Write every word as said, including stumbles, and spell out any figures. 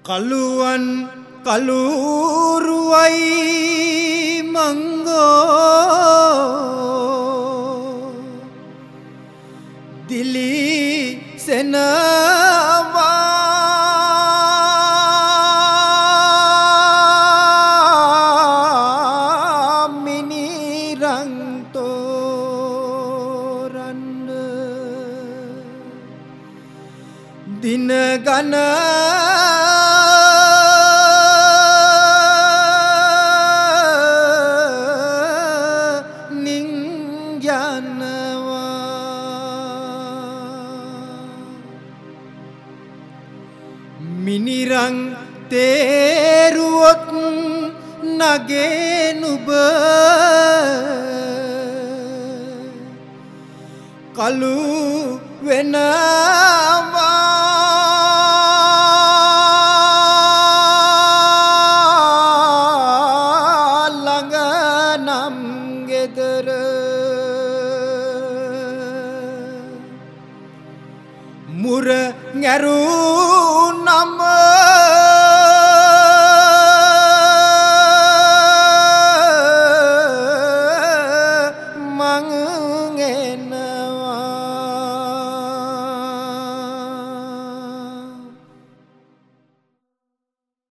කළුවන් කළුරුවයි මංගෝ දිලි සෙනවා මිනිරං තෝරන්න දින ගන මිනිරං තේරුවොත් නගේ නුබ කළු වෙනවා ළඟ නම් ගෙදර මුර ගැරු නම මං එනවා